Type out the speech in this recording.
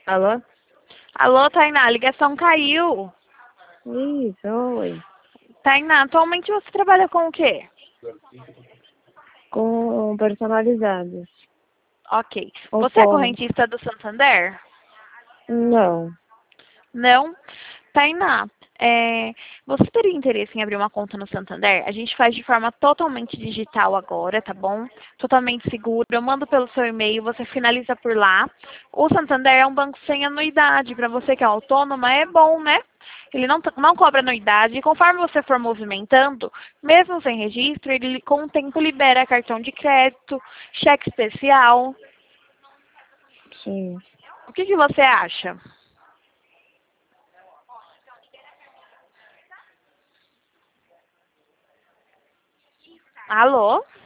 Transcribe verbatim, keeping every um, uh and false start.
Alô? Alô, Tainá, a ligação caiu. Isso, oi. Tainá, atualmente você trabalha com o quê? Com personalizados. Ok. O Você é forno. correntista do Santander? Não. Não? Tainá, é, você teria interesse em abrir uma conta no Santander? A gente faz de forma totalmente digital agora, tá bom? Totalmente seguro. Eu mando pelo seu e-mail, você finaliza por lá. O Santander é um banco sem anuidade. Para você que é autônoma, é bom, né? Ele não, não cobra anuidade. E conforme você for movimentando, mesmo sem registro, ele com o tempo libera cartão de crédito, cheque especial. Sim. O que, que você acha? Alô?